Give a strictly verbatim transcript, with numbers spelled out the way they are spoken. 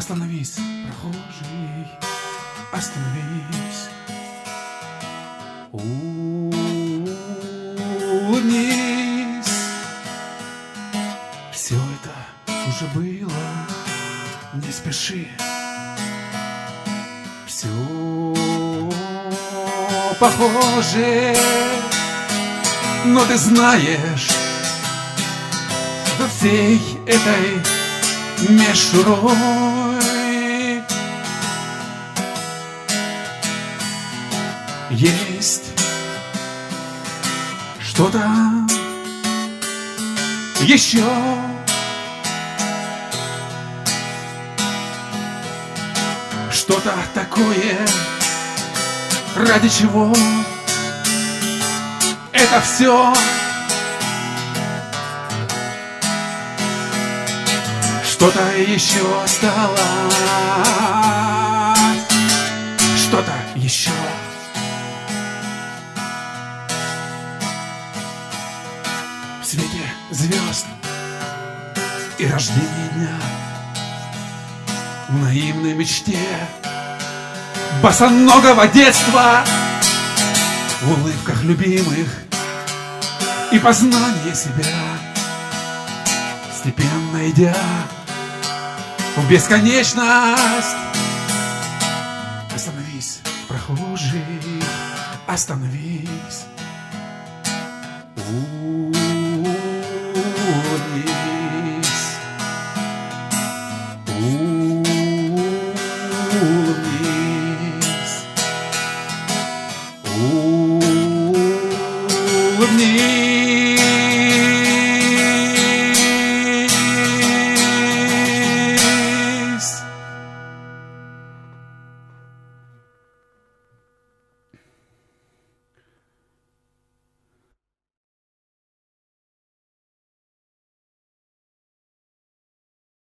Остановись, прохожий, остановись. Улыбнись. Все это уже было, не спеши. Все похоже, но ты знаешь, за всей этой мишурой есть что-то еще. Что-то такое, ради чего это все. Что-то еще осталось, что-то еще. В свете звезд и рождения дня, в наивной мечте босоногого детства, в улыбках любимых и познание себя, степенно идя в бесконечность. Остановись, прохожий, остановись. Улыбнись.